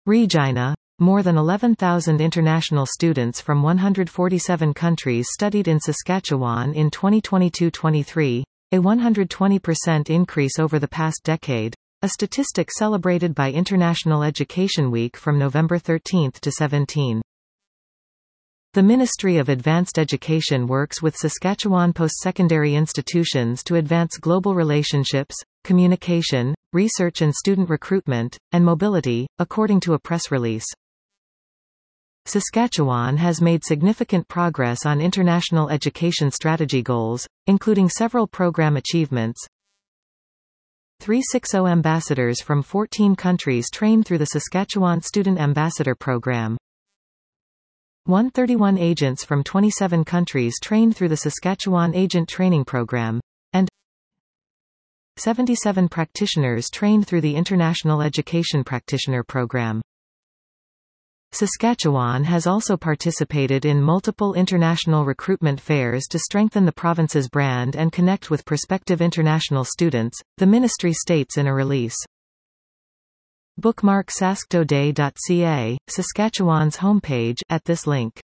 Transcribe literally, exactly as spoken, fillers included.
Regina. More than eleven thousand international students from one hundred forty-seven countries studied in Saskatchewan in twenty twenty-two twenty-three, a one hundred twenty percent increase over the past decade, a statistic celebrated by International Education Week from November thirteenth to seventeenth. The Ministry of Advanced Education works with Saskatchewan post-secondary institutions to advance global relationships, communication, research and student recruitment, and mobility, according to a press release. Saskatchewan has made significant progress on international education strategy goals, including several program achievements. three hundred sixty ambassadors from fourteen countries trained through the Saskatchewan Student Ambassador Program. one hundred thirty-one agents from twenty-seven countries trained through the Saskatchewan Agent Training Program, and seventy-seven practitioners trained through the International Education Practitioner Program. Saskatchewan has also participated in multiple international recruitment fairs to strengthen the province's brand and connect with prospective international students, the ministry states in a release. Bookmark sask today dot c a, Saskatchewan's homepage, at this link.